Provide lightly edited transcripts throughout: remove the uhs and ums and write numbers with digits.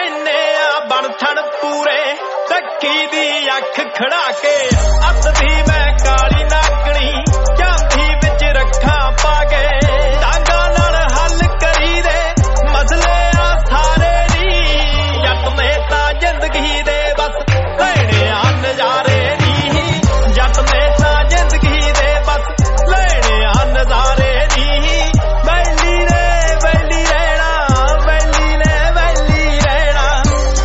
ਲੈਨੇ ਆ ਬਣ ਠਣ ਪੂਰੇ ਟੱਕੀ ਦੀ ਅੱਖ ਖੜਾ ਕੇ ਅੱਤ ਦੀ ਮੈਂ ਕਾਲੀ ਨਾਗਣੀ ਚਾਂਦੀ ਵਿੱਚ ਰੱਖਾਂ ਪਾ ਕੇ ਡਾਂਗਾਂ ਨਾਲ ਹੱਲ ਕਰੀ ਦੇ ਮਸਲੇ ਆ ਸਾਰੇ ਨੀ ਜੱਟ ਨੇ ਤਾਂ ਜ਼ਿੰਦਗੀ ਦੇ ਬਸ ਲੈਣੇ ਆ ਨਜ਼ਾਰੇ ਨੀ ਜੱਟ ਨੇ ਤਾਂ ਜ਼ਿੰਦਗੀ ਦੇ ਬਸ ਲੈਣੇ ਆ ਨਜ਼ਾਰੇ ਨੀ ਵੈਲੀ ਨੇ ਵੈਲੀ ਰਹਿਣਾ ਵੈਲੀ ਨੇ ਵੈਲੀ ਰਹਿਣਾ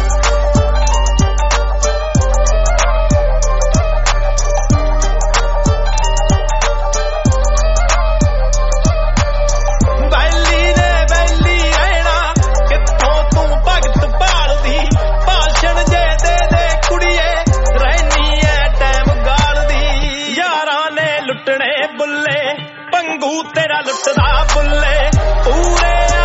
ਵੈਲੀ ਨੇ ਵੈਲੀ ਰਹਿਣਾ ਕਿੱਥੋਂ ਤੂੰ ਭਗਤ ਭਾਲਦੀ ਭਾਸ਼ਣ ਜੇ ਦੇ ਦੇ ਕੁੜੀਏ ਰਹਿਨੀ ਐ ਟਾਈਮ ਗਾਲਦੀ ਯਾਰਾਂ ਨੇ ਲੁੱਟਣੇ ਬੁੱਲੇ ਪੰਗੂ ਤੇਰਾ ਲੁੱਟਦਾ ਬੁੱਲੇ ਪੂਰੇ